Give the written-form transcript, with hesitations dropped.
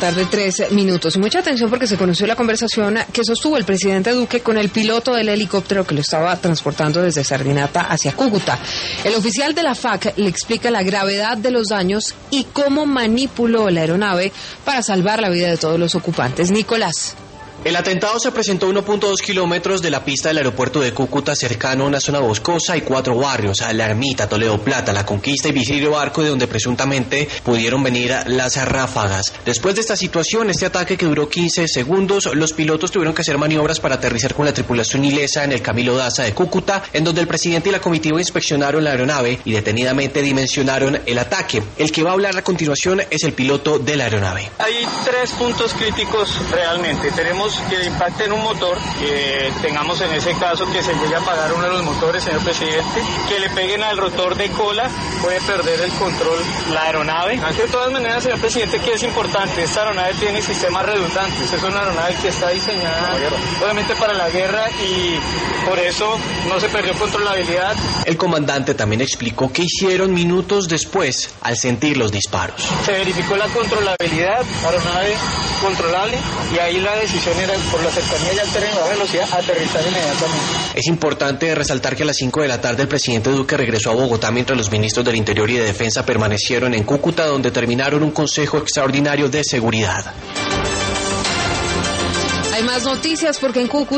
tarde, 3 minutos. Y mucha atención porque se conoció la conversación que sostuvo el presidente Duque con el piloto del helicóptero que lo estaba transportando desde Sardinata hacia Cúcuta. El oficial de la FAC le explica la gravedad de los daños y cómo manipuló la aeronave para salvar la vida de todos los ocupantes. Nicolás. El atentado se presentó a 1.2 kilómetros de la pista del aeropuerto de Cúcuta, cercano a una zona boscosa y 4 barrios, a La Ermita, Toledo Plata, La Conquista y Vigilio Barco, de donde presuntamente pudieron venir las ráfagas. Después de esta situación, este ataque que duró 15 segundos, los pilotos tuvieron que hacer maniobras para aterrizar con la tripulación ilesa en el Camilo Daza de Cúcuta, en donde el presidente y la comitiva inspeccionaron la aeronave y detenidamente dimensionaron el ataque. El que va a hablar a continuación es el piloto de la aeronave. Hay 3 puntos críticos realmente. Tenemos que le impacte en un motor, que tengamos en ese caso que se llegue a apagar uno de los motores, señor presidente, que le peguen al rotor de cola, puede perder el control la aeronave. De todas maneras, señor presidente, que es importante, esta aeronave tiene sistemas redundantes, es una aeronave que está diseñada obviamente para la guerra y por eso no se perdió controlabilidad. El comandante también explicó qué hicieron minutos después al sentir los disparos. Se verificó la controlabilidad, la aeronave controlable, y ahí la decisión era, por la cercanía y al terreno, la velocidad, aterrizar inmediatamente. Es importante resaltar que a las 5 de la tarde el presidente Duque regresó a Bogotá mientras los ministros del Interior y de Defensa permanecieron en Cúcuta, donde terminaron un consejo extraordinario de seguridad. Hay más noticias porque en Cúcuta